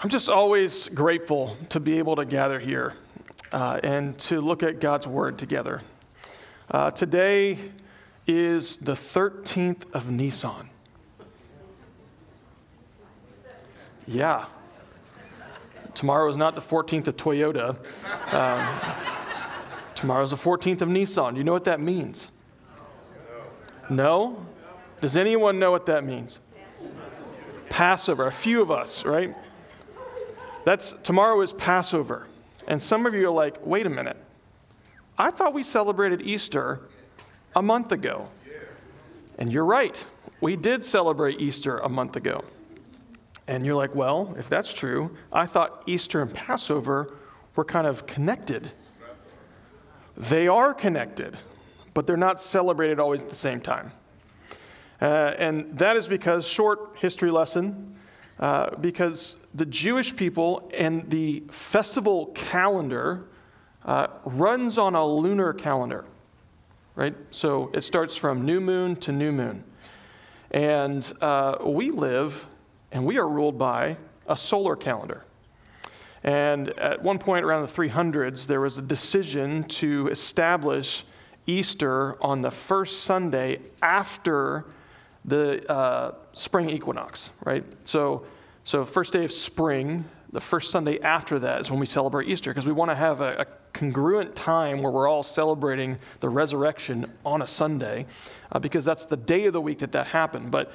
I'm just always grateful to be able to gather here and to look at God's Word together. Today is the 13th of Nisan. Yeah. Tomorrow is not the 14th of Toyota. Tomorrow's the 14th of Nisan. Do you know what that means? No? Does anyone know what that means? Passover. A few of us, right? Tomorrow is Passover. And some of you are like, wait a minute. I thought we celebrated Easter a month ago. And you're right. We did celebrate Easter a month ago. And you're like, well, if that's true, I thought Easter and Passover were kind of connected. They are connected, but they're not celebrated always at the same time. And that is because, short history lesson, because the Jewish people and the festival calendar runs on a lunar calendar, right? So it starts from new moon to new moon. And we are ruled by a solar calendar. And at one point around the 300s, there was a decision to establish Easter on the first Sunday after the spring equinox, right? So first day of spring, the first Sunday after that is when we celebrate Easter, because we want to have a congruent time where we're all celebrating the resurrection on a Sunday, because that's the day of the week that happened. But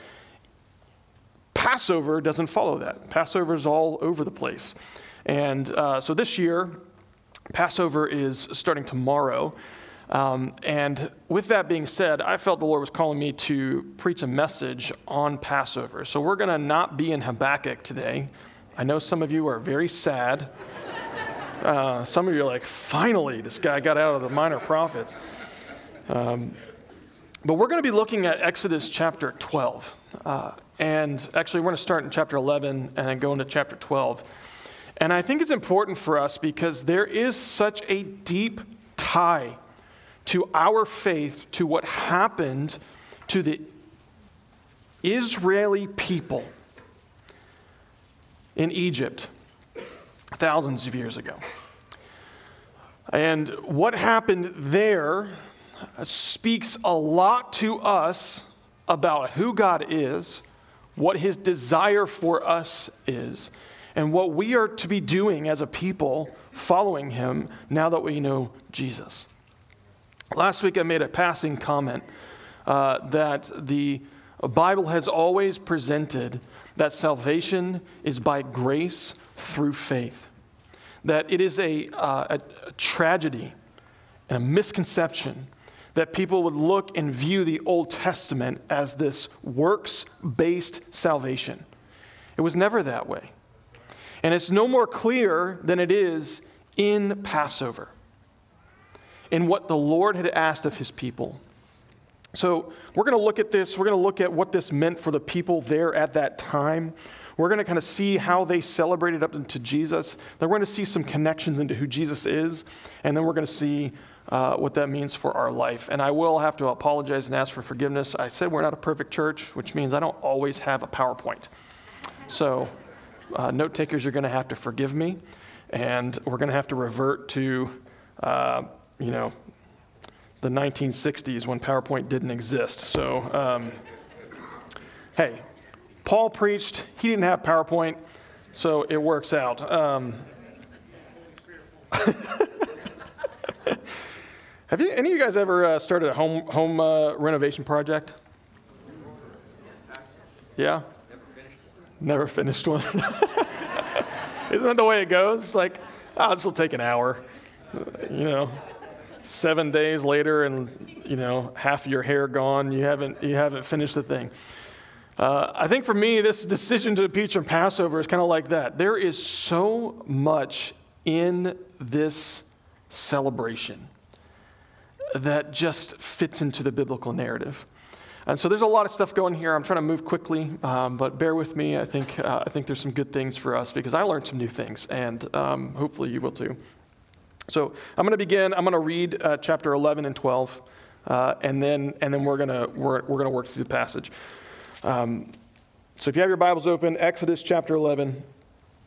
Passover doesn't follow that. Passover is all over the place. And so this year, Passover is starting tomorrow. And with that being said, I felt the Lord was calling me to preach a message on Passover. So we're going to not be in Habakkuk today. I know some of you are very sad. Some of you are like, finally, this guy got out of the minor prophets. But we're going to be looking at Exodus chapter 12. And actually, we're going to start in chapter 11 and then go into chapter 12. And I think it's important for us because there is such a deep tie to our faith, to what happened to the Israeli people in Egypt thousands of years ago. And what happened there speaks a lot to us about who God is, what his desire for us is, and what we are to be doing as a people following him now that we know Jesus. Last week I made a passing comment that the Bible has always presented that salvation is by grace through faith. That it is a tragedy and a misconception that people would look and view the Old Testament as this works-based salvation. It was never that way. And it's no more clear than it is in Passover, in what the Lord had asked of his people. So we're going to look at this. We're going to look at what this meant for the people there at that time. We're going to kind of see how they celebrated up into Jesus. Then we're going to see some connections into who Jesus is. And then we're going to see what that means for our life. And I will have to apologize and ask for forgiveness. I said we're not a perfect church, which means I don't always have a PowerPoint. So note takers, you're going to have to forgive me. And we're going to have to revert to the 1960s when PowerPoint didn't exist. So, hey, Paul preached. He didn't have PowerPoint, so it works out. Have any of you guys ever started a home renovation project? Yeah? Never finished one. Isn't that the way it goes? It's like, this will take an hour. 7 days later, and half of your hair gone. You haven't finished the thing. I think for me, this decision to preach on Passover is kind of like that. There is so much in this celebration that just fits into the biblical narrative. And so there's a lot of stuff going here. I'm trying to move quickly, but bear with me. I think there's some good things for us because I learned some new things, and hopefully you will too. So I'm going to begin. I'm going to read chapter 11 and 12, and then we're going to work through the passage. So if you have your Bibles open, Exodus chapter 11,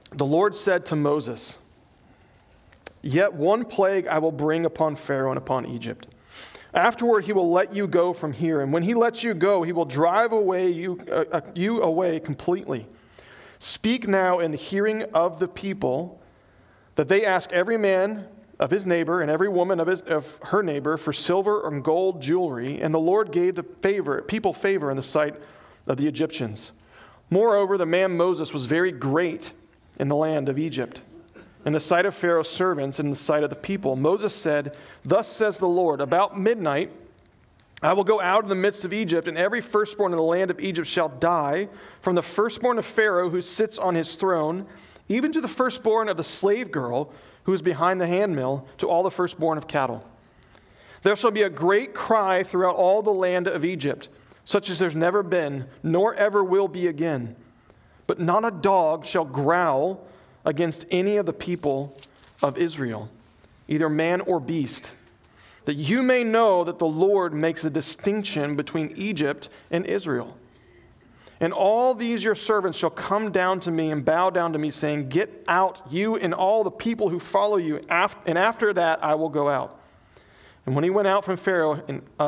the Lord said to Moses, "Yet one plague I will bring upon Pharaoh and upon Egypt. Afterward, he will let you go from here. And when he lets you go, he will drive away you away completely. Speak now in the hearing of the people that they ask every man of his neighbor and every woman of her neighbor for silver and gold jewelry. And the Lord gave the people favor in the sight of the Egyptians. Moreover, the man Moses was very great in the land of Egypt, in the sight of Pharaoh's servants and in the sight of the people. Moses said, "Thus says the Lord, about midnight I will go out in the midst of Egypt, and every firstborn in the land of Egypt shall die, from the firstborn of Pharaoh who sits on his throne, even to the firstborn of the slave girl who is behind the handmill, to all the firstborn of cattle. There shall be a great cry throughout all the land of Egypt, such as there's never been, nor ever will be again. But not a dog shall growl against any of the people of Israel, either man or beast, that you may know that the Lord makes a distinction between Egypt and Israel. And all these your servants shall come down to me and bow down to me, saying, Get out, you and all the people who follow you, and after that I will go out." And when he went out from Pharaoh,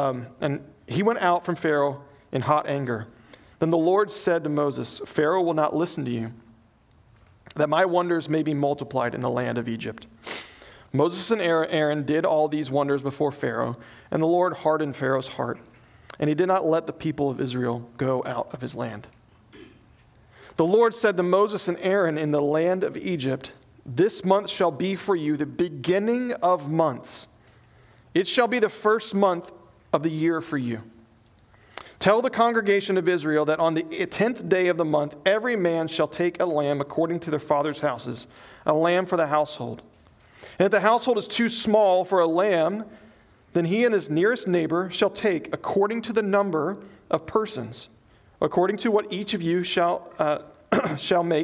in hot anger. Then the Lord said to Moses, "Pharaoh will not listen to you, that my wonders may be multiplied in the land of Egypt." Moses and Aaron did all these wonders before Pharaoh, and the Lord hardened Pharaoh's heart, and he did not let the people of Israel go out of his land. The Lord said to Moses and Aaron in the land of Egypt, "This month shall be for you the beginning of months. It shall be the first month of the year for you. Tell the congregation of Israel that on the 10th day of the month, every man shall take a lamb according to their father's houses, a lamb for the household. And if the household is too small for a lamb, then he and his nearest neighbor shall take according to the number of persons, according to what each of you can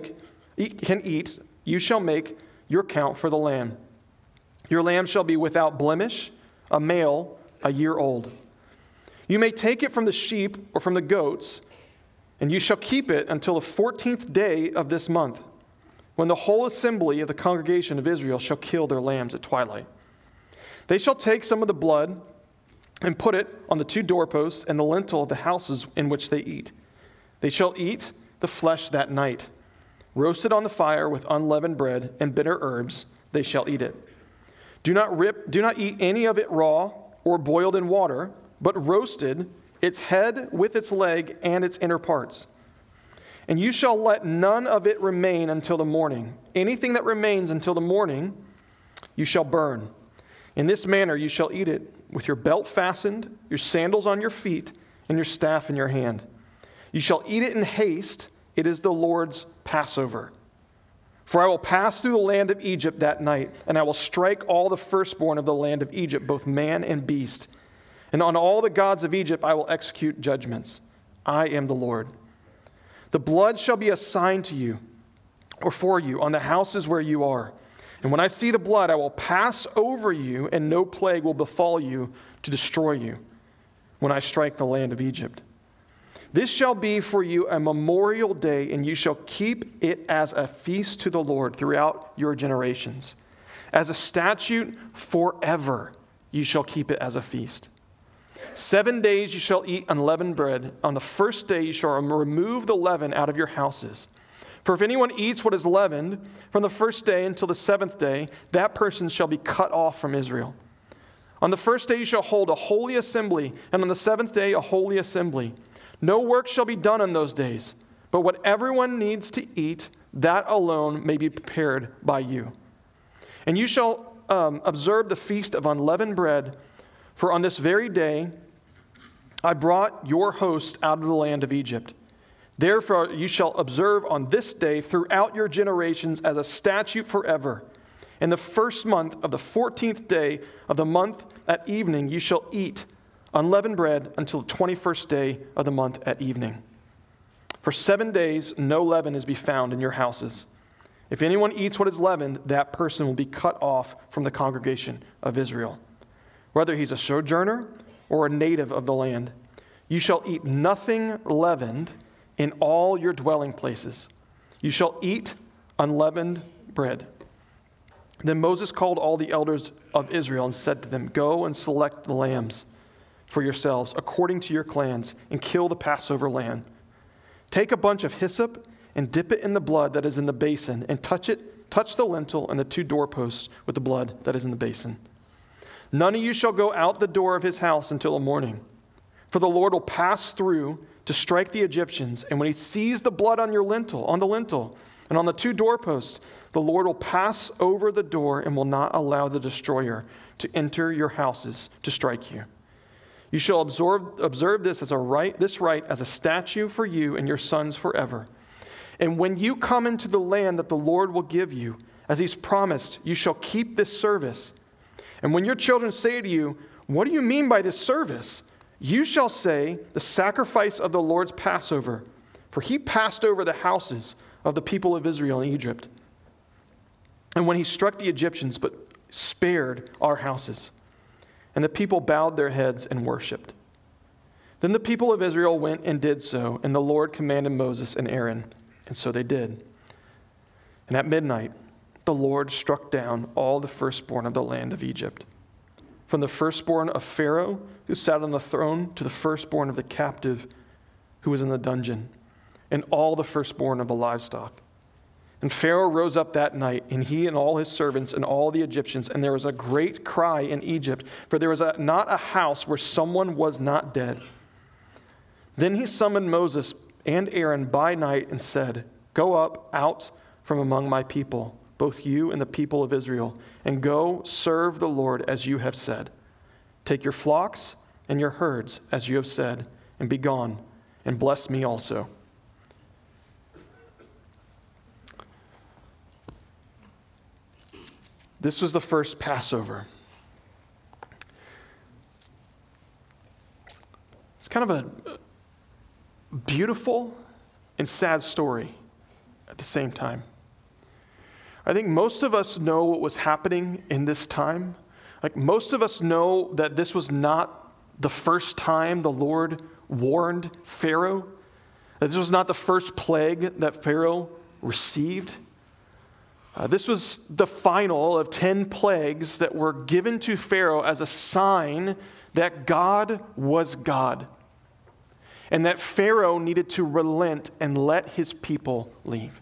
eat. You shall make your count for the lamb. Your lamb shall be without blemish, a male, a year old. You may take it from the sheep or from the goats, and you shall keep it until the 14th day of this month, when the whole assembly of the congregation of Israel shall kill their lambs at twilight. They shall take some of the blood and put it on the 2 doorposts and the lintel of the houses in which they eat. They shall eat the flesh that night. Roasted on the fire with unleavened bread and bitter herbs, they shall eat it. Do not eat any of it raw or boiled in water, but roasted, its head with its leg and its inner parts. And you shall let none of it remain until the morning. Anything that remains until the morning, you shall burn. In this manner you shall eat it, with your belt fastened, your sandals on your feet, and your staff in your hand. You shall eat it in haste. It is the Lord's Passover. For I will pass through the land of Egypt that night, and I will strike all the firstborn of the land of Egypt, both man and beast. And on all the gods of Egypt I will execute judgments. I am the Lord. The blood shall be a sign to you, or for you, on the houses where you are. And when I see the blood, I will pass over you, and no plague will befall you to destroy you when I strike the land of Egypt. This shall be for you a memorial day, and you shall keep it as a feast to the Lord throughout your generations. As a statute forever, you shall keep it as a feast. 7 days you shall eat unleavened bread. On the first day you shall remove the leaven out of your houses. For if anyone eats what is leavened from the first day until the 7th day, that person shall be cut off from Israel. On the first day you shall hold a holy assembly, and on the 7th day a holy assembly. No work shall be done on those days, but what everyone needs to eat, that alone may be prepared by you. And you shall observe the feast of unleavened bread, for on this very day I brought your host out of the land of Egypt. Therefore you shall observe on this day throughout your generations as a statute forever. In the first month of the 14th day of the month at evening you shall eat unleavened bread until the 21st day of the month at evening. For 7 days no leaven is to be found in your houses. If anyone eats what is leavened, that person will be cut off from the congregation of Israel, whether he's a sojourner or a native of the land. You shall eat nothing leavened in all your dwelling places. You shall eat unleavened bread. Then Moses called all the elders of Israel and said to them, "Go and select the lambs for yourselves according to your clans and kill the Passover lamb. Take a bunch of hyssop and dip it in the blood that is in the basin and touch the lintel and the 2 doorposts with the blood that is in the basin. None of you shall go out the door of his house until the morning. For the Lord will pass through to strike the Egyptians, and when he sees the blood on the lintel, and on the 2 doorposts, the Lord will pass over the door and will not allow the destroyer to enter your houses to strike you. You shall observe this rite as a statute for you and your sons forever. And when you come into the land that the Lord will give you, as he's promised, you shall keep this service. And when your children say to you, 'What do you mean by this service?' you shall say, 'The sacrifice of the Lord's Passover, for he passed over the houses of the people of Israel in Egypt. And when he struck the Egyptians, but spared our houses.' And the people bowed their heads and worshipped. Then the people of Israel went and did so, and the Lord commanded Moses and Aaron, and so they did. And at midnight, the Lord struck down all the firstborn of the land of Egypt, from the firstborn of Pharaoh, who sat on the throne, to the firstborn of the captive who was in the dungeon, and all the firstborn of the livestock. And Pharaoh rose up that night, and he and all his servants and all the Egyptians, and there was a great cry in Egypt, for there was not a house where someone was not dead. Then he summoned Moses and Aaron by night and said, 'Go up out from among my people, both you and the people of Israel, and go serve the Lord as you have said. Take your flocks and your herds as you have said, and be gone, and bless me also.'" This was the first Passover. It's kind of a beautiful and sad story at the same time. I think most of us know what was happening in this time. Like, most of us know that this was not the first time the Lord warned Pharaoh, that this was not the first plague that Pharaoh received. This was the final of 10 plagues that were given to Pharaoh as a sign that God was God, and that Pharaoh needed to relent and let his people leave.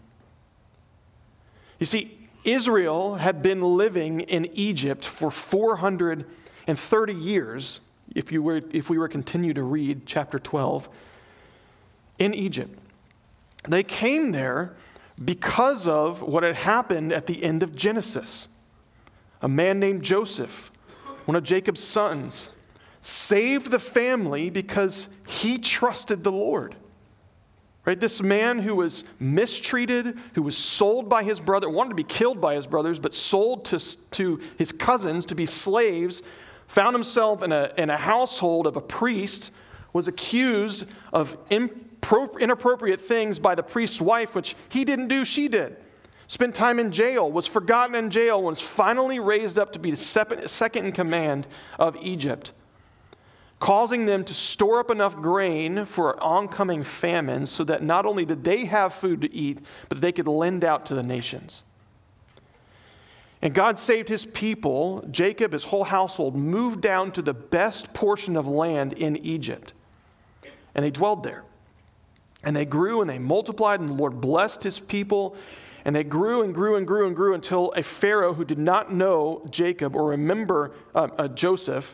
You see, Israel had been living in Egypt for 430 years, if we were to continue to read chapter 12, in Egypt. They came there because of what had happened at the end of Genesis. A man named Joseph, one of Jacob's sons, saved the family because he trusted the Lord. Right? This man who was mistreated, who was sold by his brother, wanted to be killed by his brothers, but sold to his cousins to be slaves, found himself in a household of a priest, was accused of inappropriate things by the priest's wife, which he didn't do, she did. Spent time in jail, was forgotten in jail, was finally raised up to be the second in command of Egypt, causing them to store up enough grain for oncoming famine so that not only did they have food to eat, but they could lend out to the nations. And God saved his people. Jacob, his whole household, moved down to the best portion of land in Egypt. And they dwelled there. And they grew and they multiplied, and the Lord blessed his people. And they grew and grew and grew and grew until a Pharaoh who did not know Jacob or remember Joseph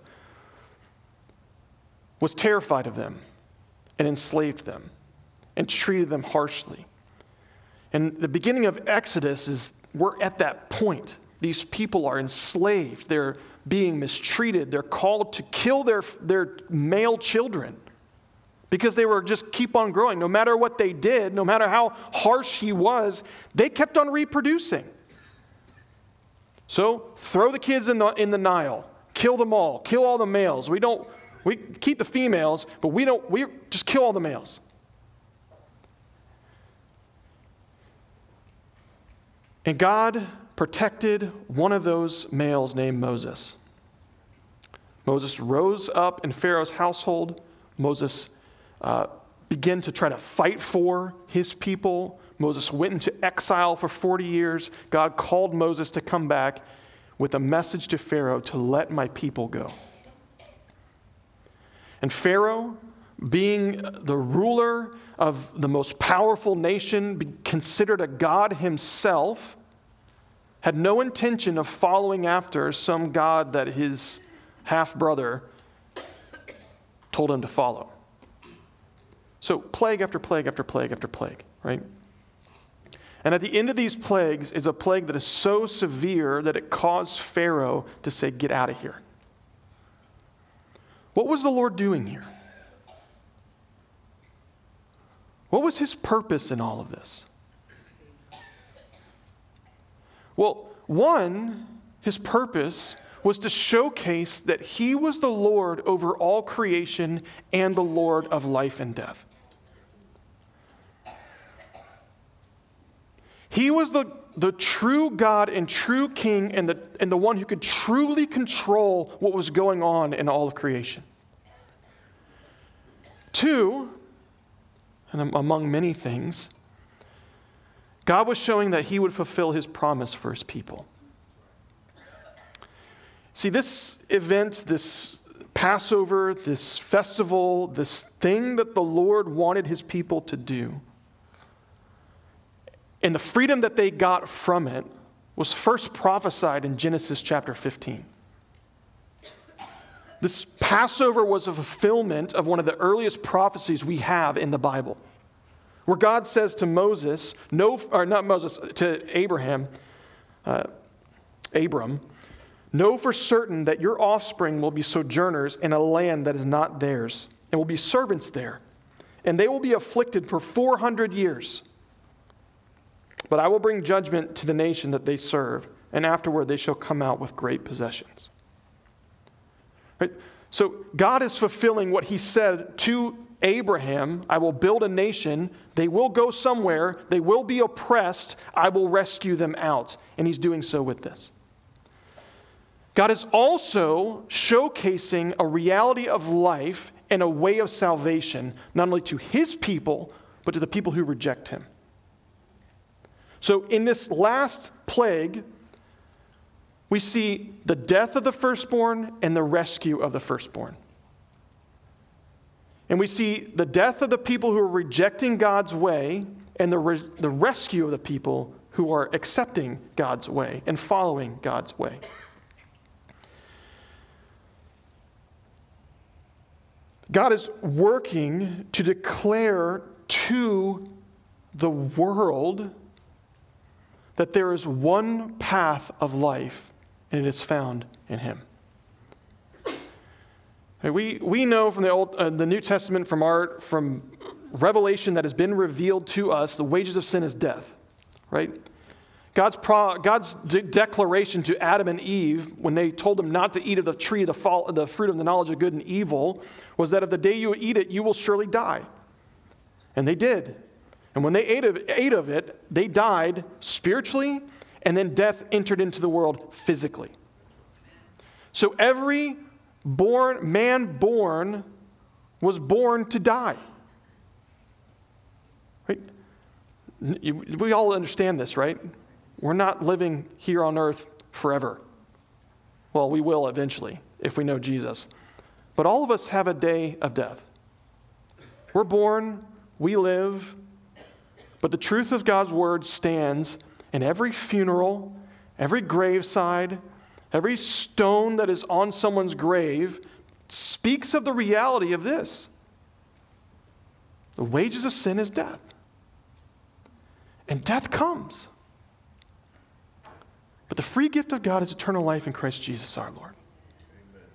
was terrified of them and enslaved them and treated them harshly. And the beginning of Exodus is we're at that point. These people are enslaved. They're being mistreated. They're called to kill their male children because they were just keep on growing. No matter what they did, no matter how harsh he was, they kept on reproducing. So throw the kids in the Nile. Kill them all. Kill all the males. We keep the females, but we just kill all the males. And God protected one of those males named Moses. Moses rose up in Pharaoh's household. Moses began to try to fight for his people, Moses went into exile for 40 years. God called Moses to come back with a message to Pharaoh to let my people go. And Pharaoh, being the ruler of the most powerful nation, considered a god himself, had no intention of following after some god that his half-brother told him to follow. So plague after plague after plague after plague, right? And at the end of these plagues is a plague that is so severe that it caused Pharaoh to say, "Get out of here." What was the Lord doing here? What was his purpose in all of this? Well, one, his purpose was to showcase that he was the Lord over all creation and the Lord of life and death. He was the true God and true King and the one who could truly control what was going on in all of creation. Two, and among many things, God was showing that he would fulfill his promise for his people. See, this event, this Passover, this festival, this thing that the Lord wanted his people to do, and the freedom that they got from it was first prophesied in Genesis chapter 15. This Passover was a fulfillment of one of the earliest prophecies we have in the Bible, where God says to Moses, to Abraham, Abram, "Know for certain that your offspring will be sojourners in a land that is not theirs, and will be servants there, and they will be afflicted for 400 years. But I will bring judgment to the nation that they serve, and afterward they shall come out with great possessions." Right? So God is fulfilling what he said to Abraham, "I will build a nation, they will go somewhere, they will be oppressed, I will rescue them out." And he's doing so with this. God is also showcasing a reality of life and a way of salvation, not only to his people, but to the people who reject him. So in this last plague, we see the death of the firstborn and the rescue of the firstborn. And we see the death of the people who are rejecting God's way and the rescue of the people who are accepting God's way and following God's way. God is working to declare to the world that there is one path of life, and it is found in him. We know from the New Testament, from Revelation that has been revealed to us, the wages of sin is death, right? God's declaration to Adam and Eve when they told them not to eat of the tree, the fruit of the knowledge of good and evil, was that if the day you eat it, you will surely die. And they did. And when they ate of it, they died spiritually, and then death entered into the world physically. So every man born was born to die. Right? We all understand this, right? We're not living here on earth forever. Well, we will eventually if we know Jesus. But all of us have a day of death. We're born, we live, but the truth of God's word stands in every funeral, every graveside, every stone that is on someone's grave speaks of the reality of this. The wages of sin is death. And death comes. But the free gift of God is eternal life in Christ Jesus our Lord. Amen.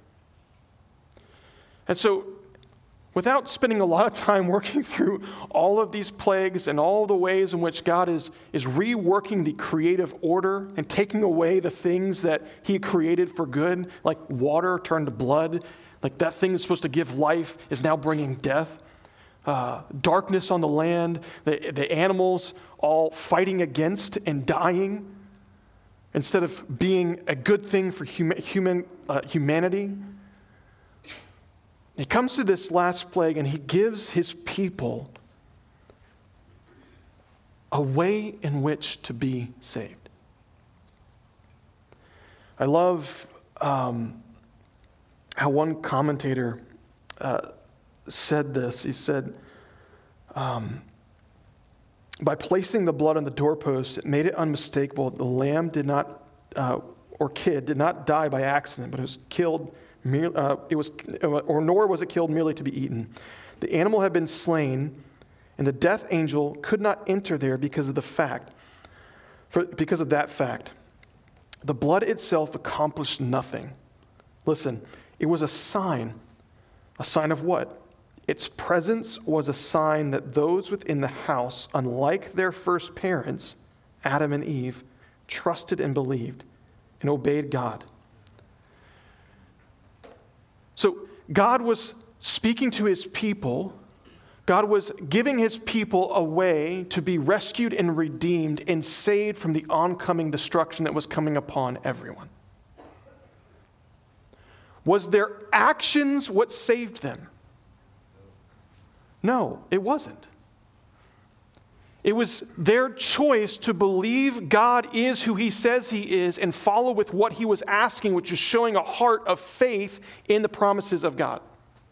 And so, without spending a lot of time working through all of these plagues and all the ways in which God is reworking the creative order and taking away the things that he created for good, like water turned to blood, like that thing that's supposed to give life is now bringing death. Darkness on the land, the animals all fighting against and dying instead of being a good thing for humanity. He comes to this last plague and he gives his people a way in which to be saved. I love how one commentator said this. He said, by placing the blood on the doorpost, it made it unmistakable that the lamb did not, or kid, did not die by accident, but it was killed, nor was it killed merely to be eaten. The animal had been slain, and the death angel could not enter there because of that fact. The blood itself accomplished nothing. Listen, it was a sign. A sign of what? Its presence was a sign that those within the house, unlike their first parents, Adam and Eve, trusted and believed and obeyed God. So God was speaking to his people. God was giving his people a way to be rescued and redeemed and saved from the oncoming destruction that was coming upon everyone. Was their actions what saved them? No, it wasn't. It was their choice to believe God is who he says he is and follow with what he was asking, which is showing a heart of faith in the promises of God.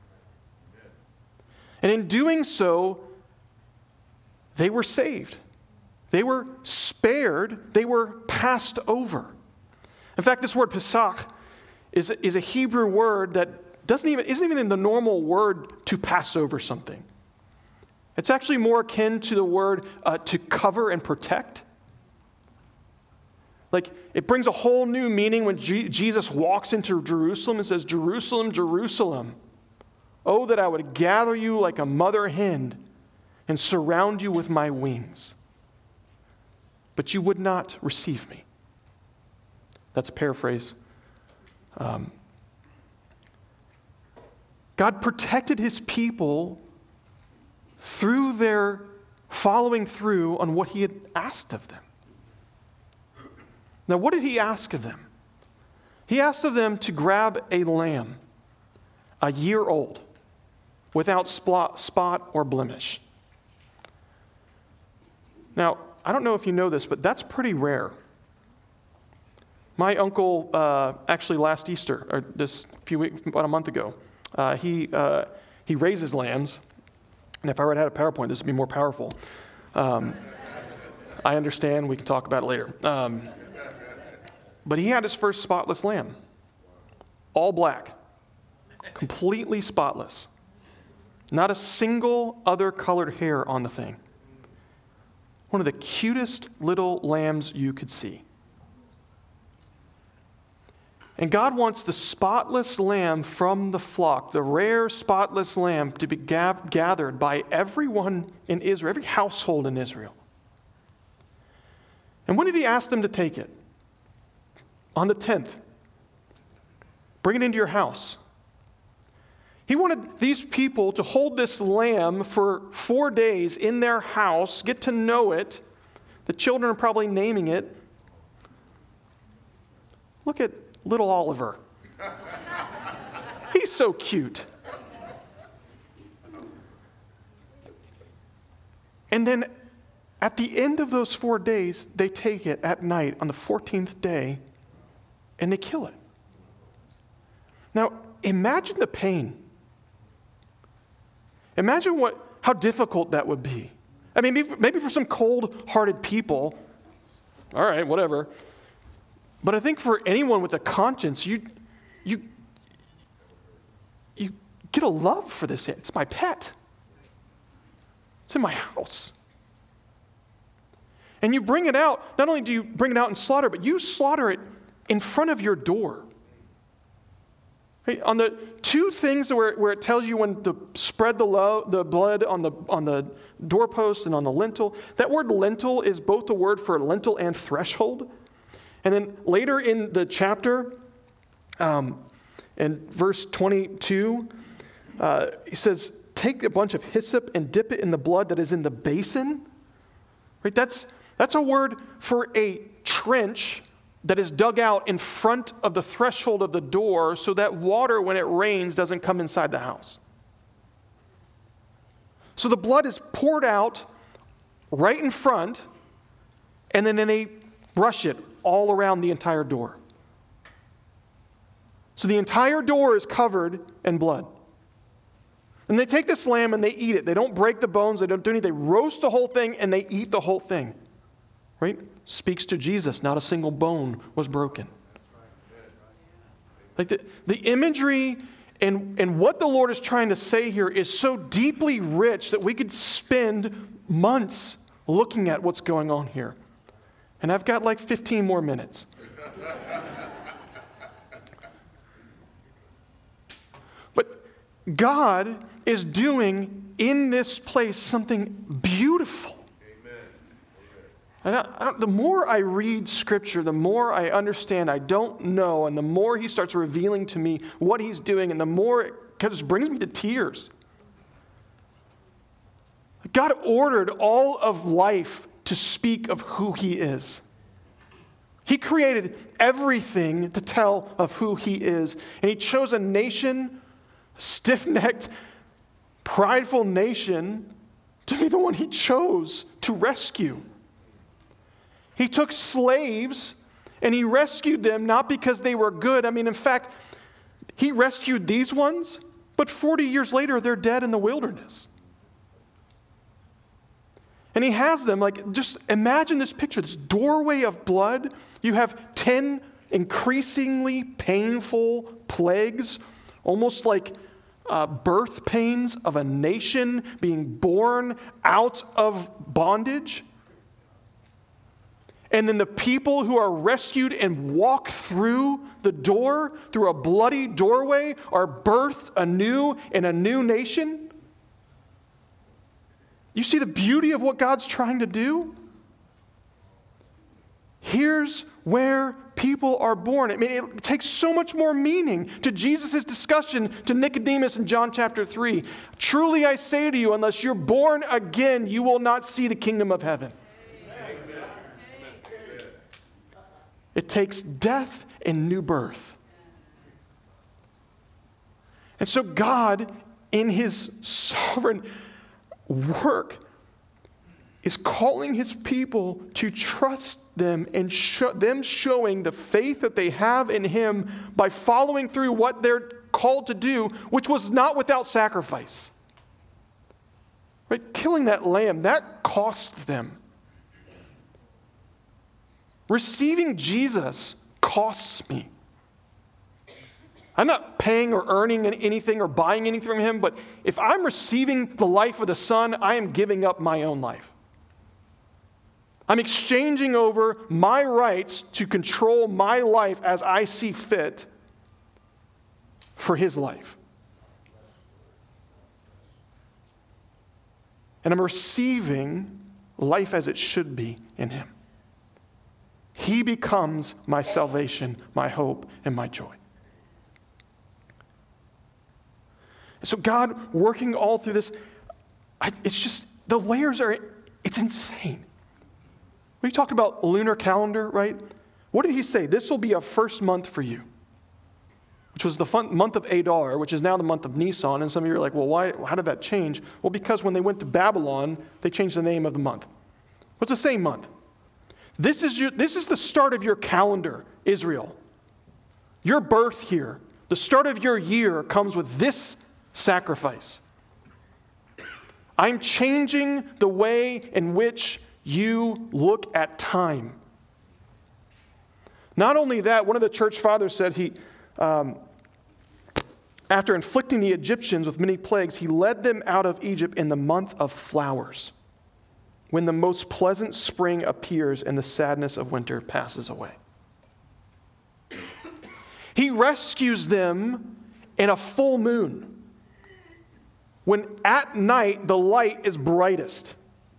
And in doing so, they were saved. They were spared. They were passed over. In fact, this word Pesach is a Hebrew word that isn't even in the normal word to pass over something. It's actually more akin to the word to cover and protect. Like, it brings a whole new meaning when Jesus walks into Jerusalem and says, "Jerusalem, Jerusalem, oh, that I would gather you like a mother hen and surround you with my wings. But you would not receive me." That's a paraphrase. God protected his people through their following through on what he had asked of them. Now, what did he ask of them? He asked of them to grab a lamb, a year old, without spot or blemish. Now, I don't know if you know this, but that's pretty rare. My uncle, actually last Easter, or this few weeks, about a month ago, he raises lambs. And if I were to have a PowerPoint, this would be more powerful. I understand. We can talk about it later. But he had his first spotless lamb, all black, completely spotless. Not a single other colored hair on the thing. One of the cutest little lambs you could see. And God wants the spotless lamb from the flock, the rare spotless lamb, to be gathered by everyone in Israel, every household in Israel. And when did he ask them to take it? On the 10th. Bring it into your house. He wanted these people to hold this lamb for 4 days in their house, get to know it. The children are probably naming it. Look at little Oliver. He's so cute. And then at the end of those 4 days, they take it at night on the 14th day and they kill it. Now, imagine the pain. Imagine how difficult that would be. I mean, maybe for some cold-hearted people, all right, whatever. But I think for anyone with a conscience, you get a love for this. It's my pet. It's in my house. And you bring it out. Not only do you bring it out and slaughter, but you slaughter it in front of your door. On the two things where it tells you when to spread the blood on the doorpost and on the lintel, that word lintel is both the word for lintel and threshold. And then later in the chapter, in verse 22, he says, take a bunch of hyssop and dip it in the blood that is in the basin. Right? That's a word for a trench that is dug out in front of the threshold of the door so that water, when it rains, doesn't come inside the house. So the blood is poured out right in front, and then they brush it all around the entire door. So the entire door is covered in blood. And they take this lamb and they eat it. They don't break the bones. They don't do anything. They roast the whole thing and they eat the whole thing. Right? Speaks to Jesus. Not a single bone was broken. Like the imagery and what the Lord is trying to say here is so deeply rich that we could spend months looking at what's going on here. And I've got like 15 more minutes. But God is doing in this place something beautiful. And the more I read Scripture, the more I understand I don't know, and the more He starts revealing to me what He's doing, and the more it just brings me to tears. God ordered all of life to speak of who He is. He created everything to tell of who He is. And He chose a nation, a stiff-necked, prideful nation, to be the one He chose to rescue. He took slaves and He rescued them not because they were good. I mean, in fact, He rescued these ones, but 40 years later, they're dead in the wilderness. And He has them, like, just imagine this picture, this doorway of blood. You have 10 increasingly painful plagues, almost like birth pains of a nation being born out of bondage. And then the people who are rescued and walk through the door, through a bloody doorway, are birthed anew in a new nation. You see the beauty of what God's trying to do? Here's where people are born. I mean, it takes so much more meaning to Jesus' discussion to Nicodemus in John chapter 3. Truly I say to you, unless you're born again, you will not see the kingdom of heaven. It takes death and new birth. And so God, in His sovereign work, is calling His people to trust them and them showing the faith that they have in Him by following through what they're called to do, which was not without sacrifice. Right? Killing that lamb, that cost them. Receiving Jesus costs me. I'm not paying or earning anything or buying anything from Him, but if I'm receiving the life of the Son, I am giving up my own life. I'm exchanging over my rights to control my life as I see fit for His life. And I'm receiving life as it should be in Him. He becomes my salvation, my hope, and my joy. So God working all through this, it's just, the layers are, it's insane. We talked about lunar calendar, right? What did He say? This will be a first month for you, which was the month of Adar, which is now the month of Nisan. And some of you are like, well, why? How did that change? Well, because when they went to Babylon, they changed the name of the month. What's the same month? This is the start of your calendar, Israel. Your birth here, the start of your year comes with this sacrifice. I'm changing the way in which you look at time. Not only that, one of the church fathers said after inflicting the Egyptians with many plagues, He led them out of Egypt in the month of flowers, when the most pleasant spring appears and the sadness of winter passes away. He rescues them in a full moon, when at night the light is brightest.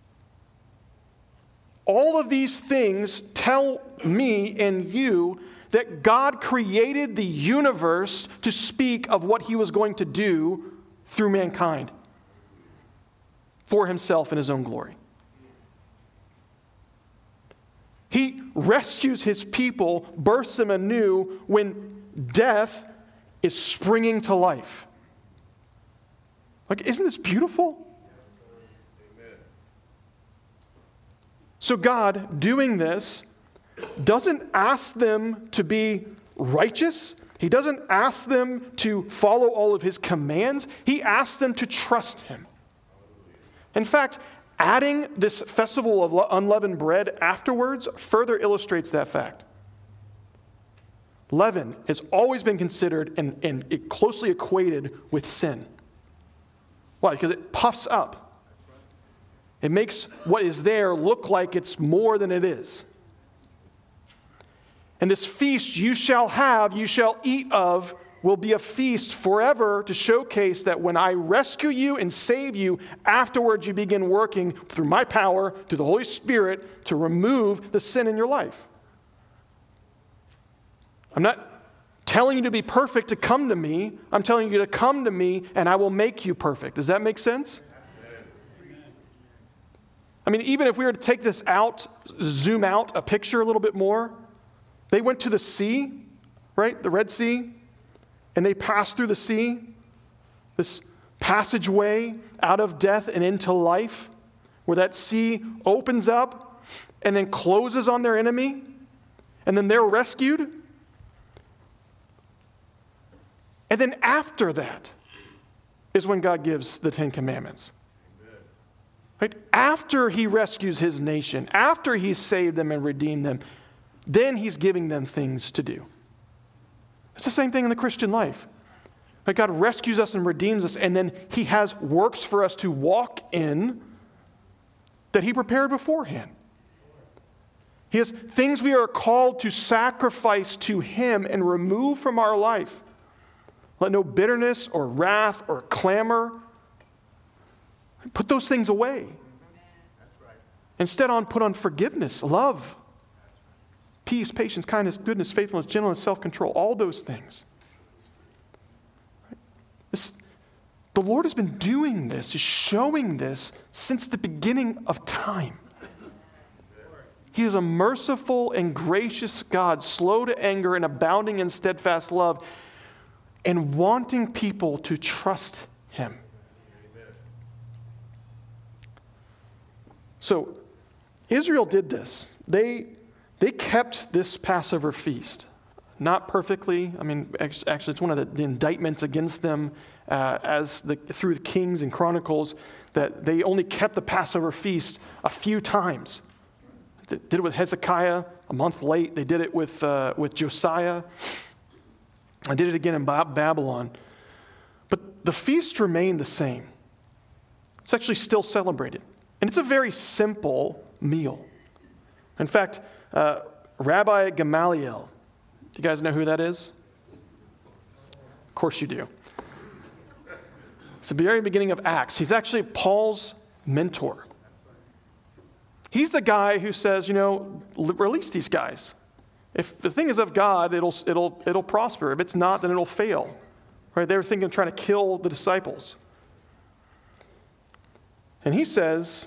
All of these things tell me and you that God created the universe to speak of what He was going to do through mankind for Himself and His own glory. He rescues His people, births them anew when death is springing to life. Like, isn't this beautiful? So God, doing this, doesn't ask them to be righteous. He doesn't ask them to follow all of his commands. He asks them to trust him. In fact, adding this festival of unleavened bread afterwards further illustrates that fact. Leaven has always been considered and closely equated with sin. Why? Because it puffs up. It makes what is there look like it's more than it is. And this feast you shall have, you shall eat of, will be a feast forever to showcase that when I rescue you and save you, afterwards you begin working through my power, through the Holy Spirit, to remove the sin in your life. I'm not telling you to be perfect to come to me. I'm telling you to come to me and I will make you perfect. Does that make sense? I mean, even if we were to take this out, zoom out a picture a little bit more, they went to the sea, right? The Red Sea, and they passed through the sea, this passageway out of death and into life, where that sea opens up and then closes on their enemy, and then they're rescued. And then after that is when God gives the Ten Commandments. Right? After he rescues his nation, after he's saved them and redeemed them, then he's giving them things to do. It's the same thing in the Christian life. Right? God rescues us and redeems us, and then he has works for us to walk in that he prepared beforehand. He has things we are called to sacrifice to him and remove from our life. Let no bitterness or wrath or clamor. Put those things away. Instead, put on forgiveness, love, peace, patience, kindness, goodness, faithfulness, gentleness, self-control, all those things. The Lord has been doing this, is showing this since the beginning of time. He is a merciful and gracious God, slow to anger and abounding in steadfast love, and wanting people to trust him. So, Israel did this. They kept this Passover feast. Not perfectly. I mean, actually, it's one of the indictments against them through the Kings and Chronicles, that they only kept the Passover feast a few times. They did it with Hezekiah a month late. They did it with Josiah. I did it again in Babylon. But the feast remained the same. It's actually still celebrated. And it's a very simple meal. In fact, Rabbi Gamaliel, do you guys know who that is? Of course you do. It's the very beginning of Acts. He's actually Paul's mentor. He's the guy who says, release these guys. If the thing is of God, it'll prosper. If it's not, then it'll fail. Right? They were thinking of trying to kill the disciples. And he says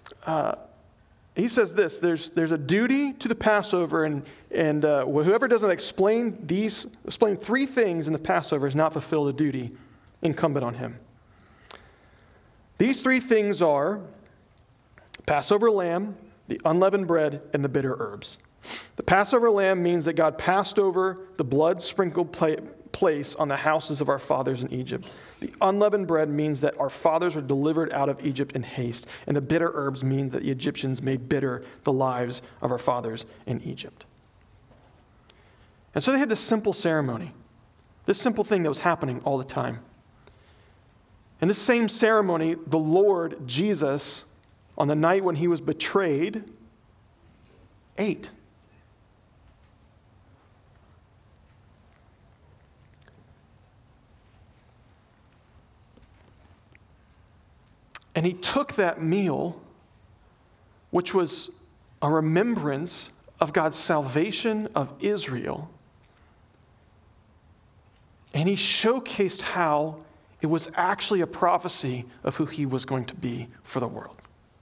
this, there's a duty to the Passover, and whoever doesn't explain three things in the Passover has not fulfilled the duty incumbent on him. These three things are Passover lamb, the unleavened bread, and the bitter herbs. The Passover lamb means that God passed over the blood-sprinkled place on the houses of our fathers in Egypt. The unleavened bread means that our fathers were delivered out of Egypt in haste. And the bitter herbs mean that the Egyptians made bitter the lives of our fathers in Egypt. And so they had this simple ceremony, this simple thing that was happening all the time. And this same ceremony, the Lord Jesus, on the night when he was betrayed, ate. And he took that meal, which was a remembrance of God's salvation of Israel, and he showcased how it was actually a prophecy of who he was going to be for the world.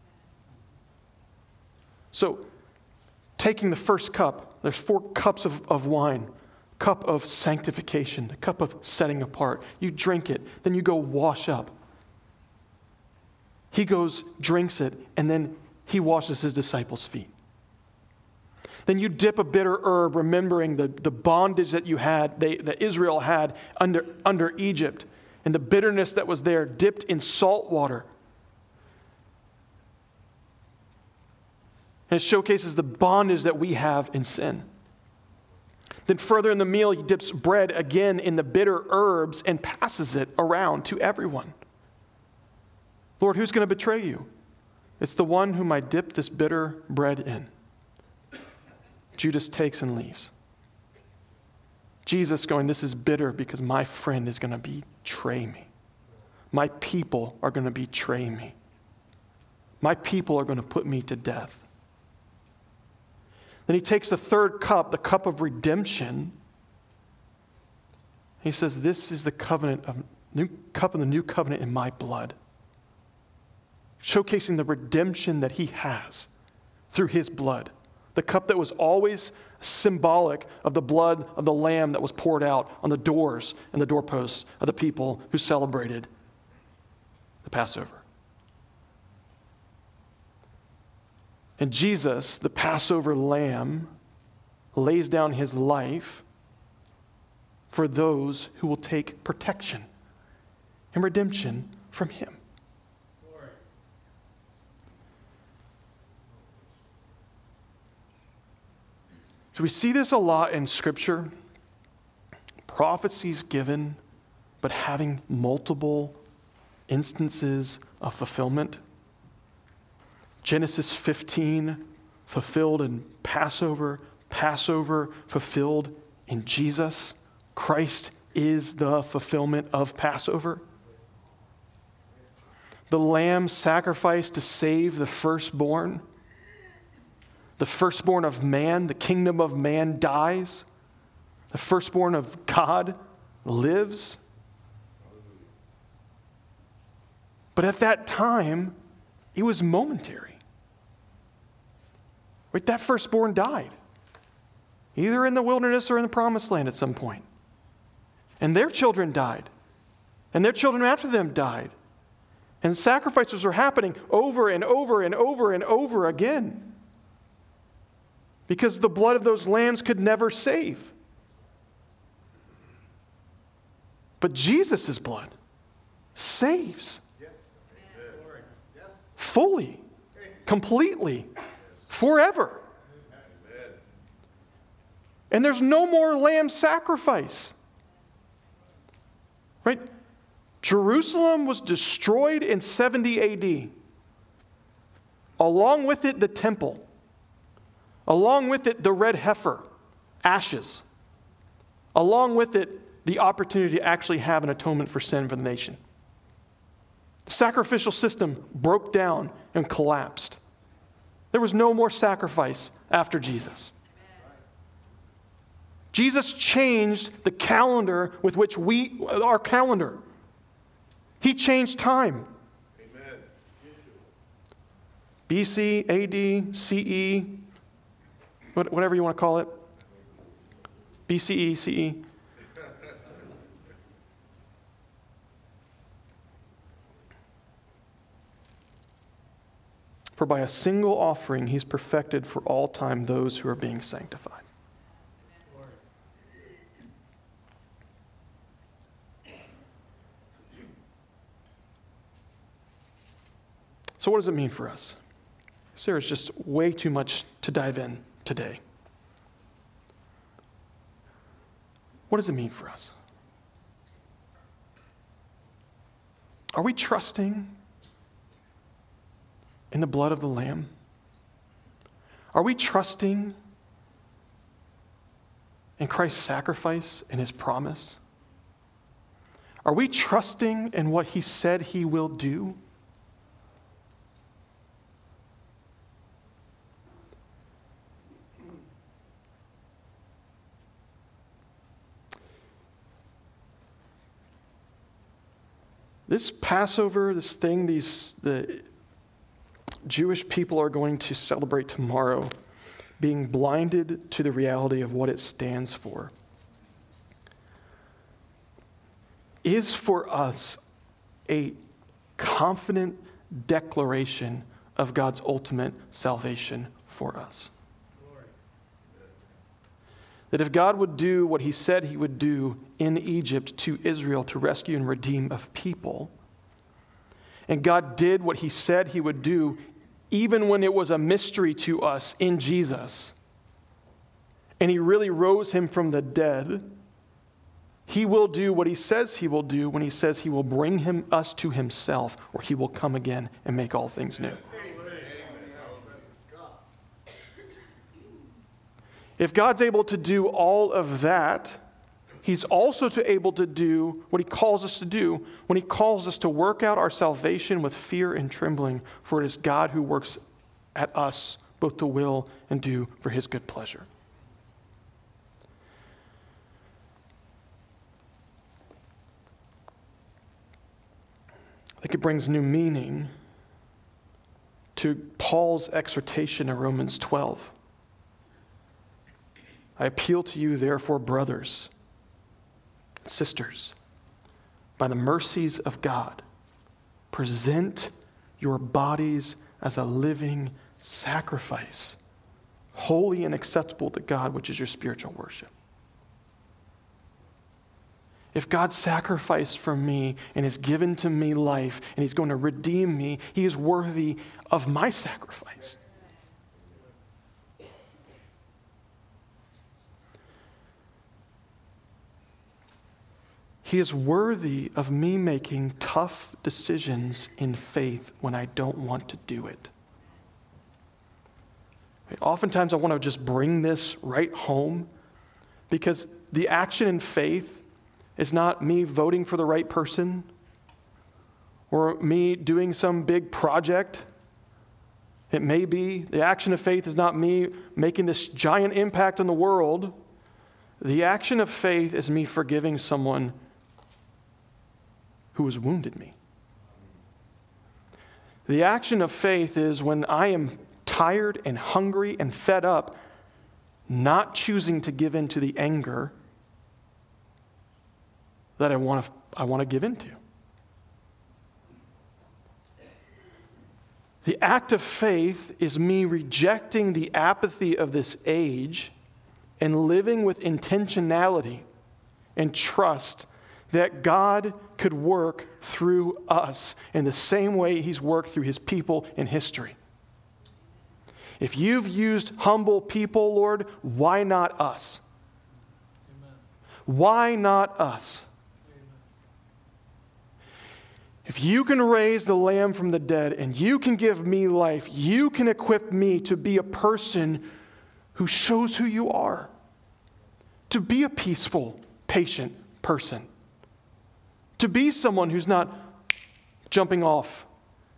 So, taking the first cup, there's 4 cups of wine, cup of sanctification, a cup of setting apart. You drink it, then you go wash up. He goes, drinks it, and then he washes his disciples' feet. Then you dip a bitter herb, remembering the bondage that you had, that Israel had under Egypt, and the bitterness that was there, dipped in salt water. And it showcases the bondage that we have in sin. Then further in the meal, he dips bread again in the bitter herbs and passes it around to everyone. Lord, who's going to betray you? It's the one whom I dip this bitter bread in. Judas takes and leaves. Jesus going, this is bitter because my friend is going to betray me. My people are going to betray me. My people are going to put me to death. Then he takes the third cup, the cup of redemption. He says, this is the cup of the new covenant in my blood. Showcasing the redemption that he has through his blood. The cup that was always symbolic of the blood of the lamb that was poured out on the doors and the doorposts of the people who celebrated the Passover. And Jesus, the Passover lamb, lays down his life for those who will take protection and redemption from him. So we see this a lot in Scripture. Prophecies given, but having multiple instances of fulfillment. Genesis 15, fulfilled in Passover. Passover fulfilled in Jesus. Christ is the fulfillment of Passover. The lamb sacrificed to save the firstborn. The firstborn of man, the kingdom of man dies. The firstborn of God lives. But at that time, it was momentary. Right? That firstborn died, either in the wilderness or in the promised land at some point. And their children died. And their children after them died. And sacrifices were happening over and over and over and over again. Because the blood of those lambs could never save. But Jesus' blood saves. Yes. Fully, completely, forever. And there's no more lamb sacrifice. Right? Jerusalem was destroyed in 70 AD. Along with it, the temple. Along with it, the red heifer, ashes. Along with it, the opportunity to actually have an atonement for sin for the nation. The sacrificial system broke down and collapsed. There was no more sacrifice after Jesus. Jesus changed the calendar with which our calendar. He changed time. Amen. BC, AD, CE, whatever you want to call it. BCE, CE. For by a single offering, he's perfected for all time those who are being sanctified. So what does it mean for us? There's just way too much to dive in today. What does it mean for us? Are we trusting in the blood of the Lamb? Are we trusting in Christ's sacrifice and his promise? Are we trusting in what he said he will do? This Passover, this thing, the Jewish people are going to celebrate tomorrow, being blinded to the reality of what it stands for, is for us a confident declaration of God's ultimate salvation for us. That if God would do what he said he would do in Egypt to Israel to rescue and redeem a people, and God did what he said he would do even when it was a mystery to us in Jesus, and he really rose him from the dead, he will do what he says he will do when he says he will bring us to himself, or he will come again and make all things new. If God's able to do all of that, he's also able to do what he calls us to do when he calls us to work out our salvation with fear and trembling, for it is God who works at us both to will and do for his good pleasure. I think it brings new meaning to Paul's exhortation in Romans 12. I appeal to you, therefore, brothers and sisters, by the mercies of God, present your bodies as a living sacrifice, holy and acceptable to God, which is your spiritual worship. If God sacrificed for me and has given to me life and he's going to redeem me, he is worthy of my sacrifice. He is worthy of me making tough decisions in faith when I don't want to do it. Oftentimes I want to just bring this right home because the action in faith is not me voting for the right person or me doing some big project. It may be. The action of faith is not me making this giant impact on the world. The action of faith is me forgiving someone who has wounded me. The action of faith is when I am tired and hungry and fed up, not choosing to give in to the anger that I want to give into. The act of faith is me rejecting the apathy of this age and living with intentionality and trust that God could work through us in the same way he's worked through his people in history. If you've used humble people, Lord, why not us? Amen. Why not us? Amen. If you can raise the Lamb from the dead and you can give me life, you can equip me to be a person who shows who you are, to be a peaceful, patient person, to be someone who's not jumping off,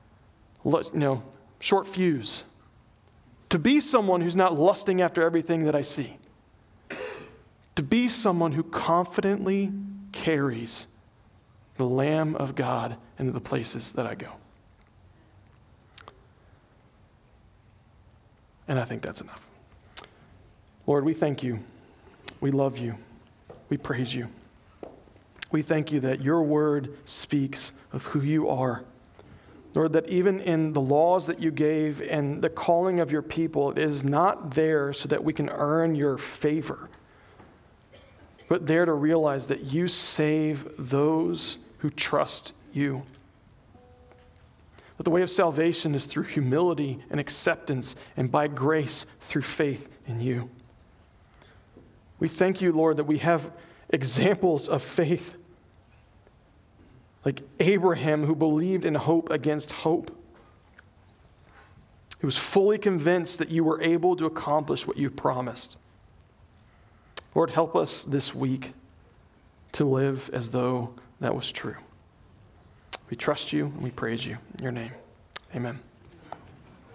short fuse, to be someone who's not lusting after everything that I see, to be someone who confidently carries the Lamb of God into the places that I go. And I think that's enough. Lord, we thank you. We love you. We praise you. We thank you that your word speaks of who you are. Lord, that even in the laws that you gave and the calling of your people, it is not there so that we can earn your favor, but there to realize that you save those who trust you. That the way of salvation is through humility and acceptance and by grace through faith in you. We thank you, Lord, that we have examples of faith like Abraham, who believed in hope against hope. He was fully convinced that you were able to accomplish what you promised. Lord, help us this week to live as though that was true. We trust you and we praise you in your name. Amen.